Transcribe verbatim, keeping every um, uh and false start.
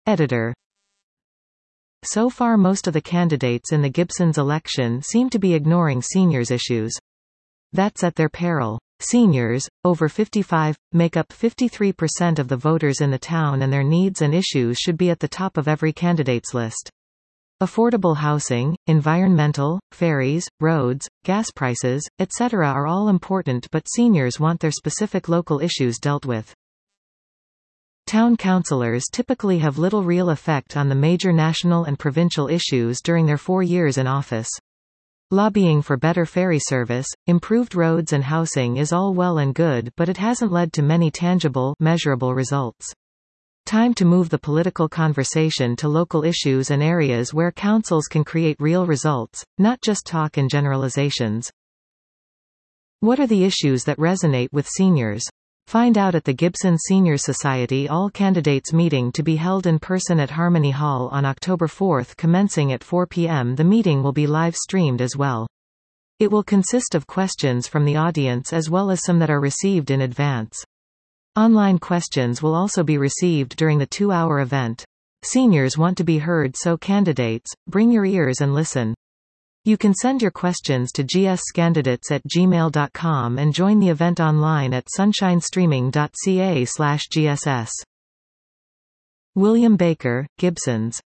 Editor. So far most of the candidates in the Gibsons election seem to be ignoring seniors' issues. That's at their peril. Seniors, over fifty-five, make up fifty-three percent of the voters in the town, and their needs and issues should be at the top of every candidate's list. Affordable housing, environmental, ferries, roads, gas prices, et cetera are all important, but seniors want their specific local issues dealt with. Town councillors typically have little real effect on the major national and provincial issues during their four years in office. Lobbying for better ferry service, improved roads and housing is all well and good, but it hasn't led to many tangible, measurable results. Time to move the political conversation to local issues and areas where councils can create real results, not just talk and generalizations. What are the issues that resonate with seniors? Find out at the Gibson Senior Society All Candidates meeting, to be held in person at Harmony Hall on October fourth, commencing at four p m The meeting will be live-streamed as well. It will consist of questions from the audience as well as some that are received in advance. Online questions will also be received during the two-hour event. Seniors want to be heard, so candidates, bring your ears and listen. You can send your questions to g s candidates at gmail dot com and join the event online at sunshinestreaming dot c a slash g s s. William Baker, Gibsons.